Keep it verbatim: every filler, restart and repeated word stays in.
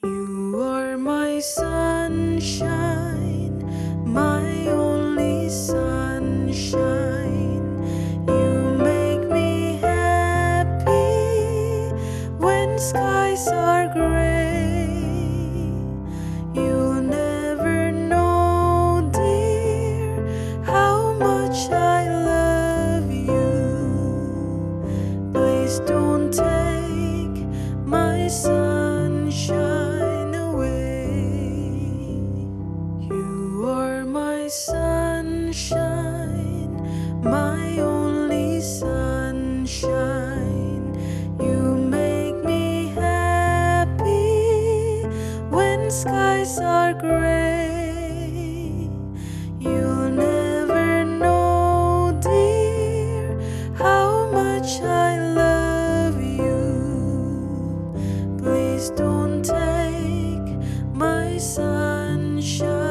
You are my sunshine, my only sunshine. You make me happy when skies are gray. You'll never know, dear, how much I love you. Please don't take my sunshine away. You are my sunshine, my only sunshine. You make me happy when skies are gray. You'll never know, dear, how much I love you. Please don't take my sunshine